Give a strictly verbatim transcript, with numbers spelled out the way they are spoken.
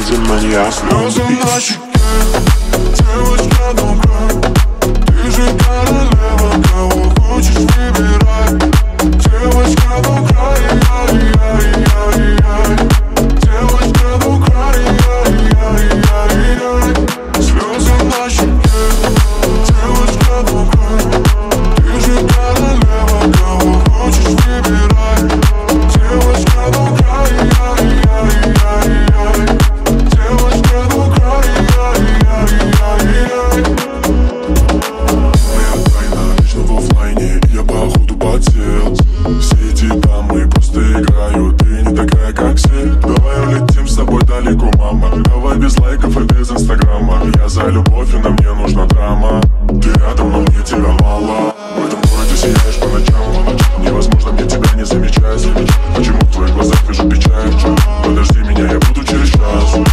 Easy маньяк. Слезы на щеке, девочка добра. Ты же королева, кого хочешь выбирай. Девочка добра, яй-яй-яй-яй. Девочка добра, яй-яй-яй-яй. Слезы на щеке, девочка добра. Ты же королева, кого хочешь выбирай. Девочка добра, яй-яй-яй-яй. Девочка добра, яй-яй-яй-яй. Моя тайна вечно в оффлайне, я походу подсел. Все эти дамы просто играют, ты не такая, как все. Давай улетим с тобой далеко, мама. Давай без лайков и без инстаграма. Я за любовь, и на мне нужна драма. Ты рядом, но мне тебя мало. В этом городе сияешь по ночам. Невозможно мне тебя не замечать. Почему в твоих глазах вижу печаль? Подожди меня, я буду через час.